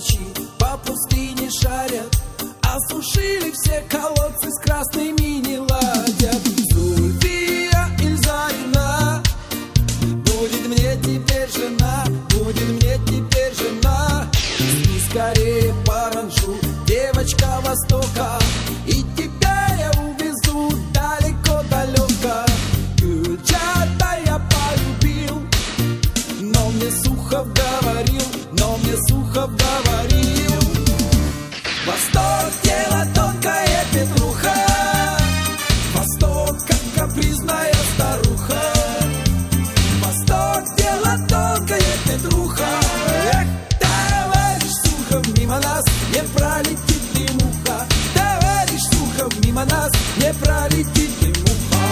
ночи по пустыне шарят, осушили все колодцы, с красными не ладят. Зульфия Ильзарина будет мне теперь жена, будет мне теперь жена. Сними скорее Паранжу, девочка Востока, и тебя я увезу далеко-далеко. Гюльчата я полюбил, но мне Сухов говорил, но мне Сухов говорил: Восток — дело тонкое, Петруха, Восток, как капризная старуха. Восток — дело тонкое, Петруха. Эх, товарищ Сухов, мимо нас не пролетит и муха. Товарищ Сухов, мимо нас не пролетит и муха.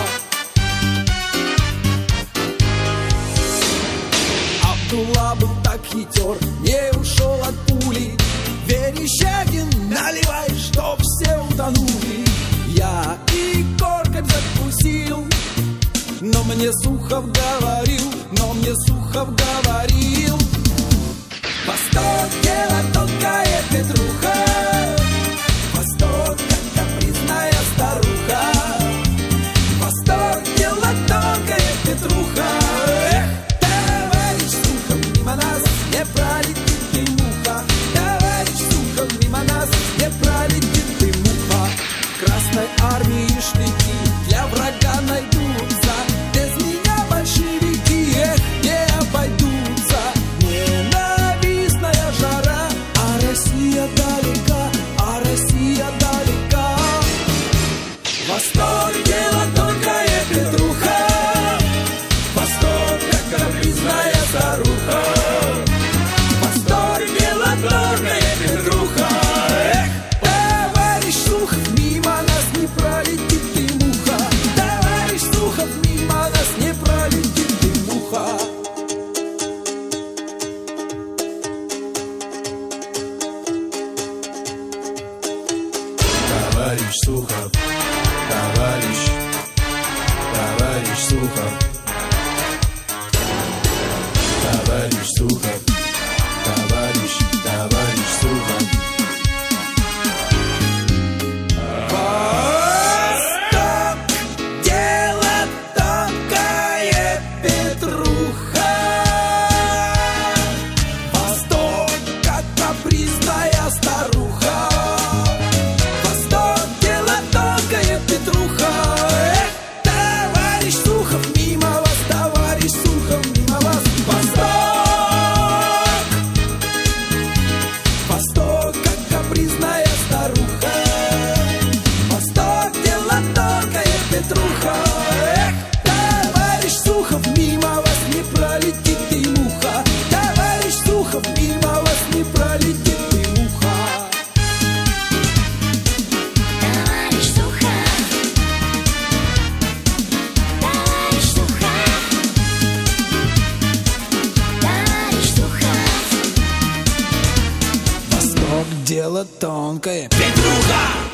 Абдулла был так хитер, не ушел от пули. Верещагин, наливай, чтоб все утонули. Я и корком закусил, но мне Сухов говорил, но мне Сухов говорил: Восток — дело тонкое, Петруха, Восток, как капризная старуха. Восток — дело тонкое, Петруха. Эх, товарищ Сухов, мимо нас не пролетит и муха. Товарищ Сухов, мимо нас не пролетит и муха. В Красной армии штыки для врага найдутся, без меня большевики, эх, не обойдутся. Ненавистная жара, а Россия далека, а Россия далека. Восток — дело тонкое, Петруха, Восток, как капризная старуха. Восток — дело тонкое, Петруха. Эх, товарищ Сухов, мимо нас не пролетит и муха. Товарищ Сухов, мимо нас не пролетит и муха. Товарищ Сухов, товарищ Сухов, товарищ Сухов, товарищ Сухов. Восток — дело тонкое, Петруха. Восток, как капризная старуха. Восток — дело тонкое, Петруха. Эх, товарищ Сухов, мимо вас, товарищ Сухов, мимо вас. Восток, Восток, как капризная старуха. Восток — дело тонкое, Петруха. Эх, товарищ Сухов, мимо вас не пролетит и муха. Товарищ Сухов, мимо вас не пролетит и муха. Товарищ Сухов, товарищ Сухов, товарищ Сухов. Восток — дело тонкое, Петруха.